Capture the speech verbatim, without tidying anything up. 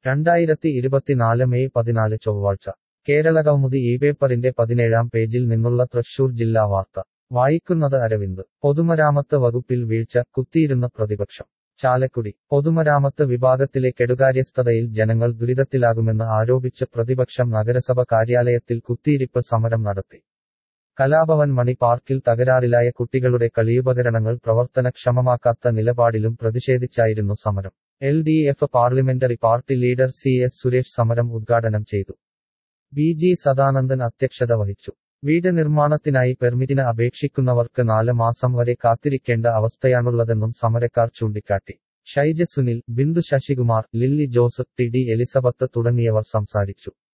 രണ്ടായിരത്തി ഇരുപത്തിനാല് മെയ് പതിനാല് ചൊവ്വാഴ്ച കേരളകൗമുദി ഈ പേപ്പറിന്റെ പതിനേഴാം പേജിൽ നിന്നുള്ള തൃശൂർ ജില്ലാ വാർത്ത വായിക്കുന്നത് അരവിന്ദ് പൊതുമരാമത്ത് വകുപ്പിൽ വീഴ്ച കുത്തിയിരുന്ന പ്രതിപക്ഷം ചാലക്കുടി പൊതുമരാമത്ത് വിഭാഗത്തിലെ കെടുകാര്യസ്ഥതയിൽ ജനങ്ങൾ ദുരിതത്തിലാകുമെന്ന് ആരോപിച്ച് പ്രതിപക്ഷം നഗരസഭ കാര്യാലയത്തിൽ കുത്തിയിരിപ്പ് സമരം നടത്തി. കലാഭവൻ മണി പാർക്കിൽ തകരാറിലായ കുട്ടികളുടെ കളിയുപകരണങ്ങൾ പ്രവർത്തനക്ഷമമാക്കാത്ത നിലപാടിലും പ്രതിഷേധിച്ചായിരുന്നു സമരം. L D F parliamentary party leader C S Suresh സമരം ഉദ്ഘാടനം ചെയ്തു. ബി ജി സദാനന്ദൻ അധ്യക്ഷത വഹിച്ചു. വീട് നിർമ്മാണത്തിനായി പെർമിറ്റിന് അപേക്ഷിക്കുന്നവർക്ക് നാല് മാസം വരെ കാത്തിരിക്കേണ്ട അവസ്ഥയാണുള്ളതെന്നും സമരക്കാർ ചൂണ്ടിക്കാട്ടി. Shaija Sunil, Bindu Sasikumar, Lilly Joseph, T D Elizabeth തുടങ്ങിയവർ സംസാരിച്ചു.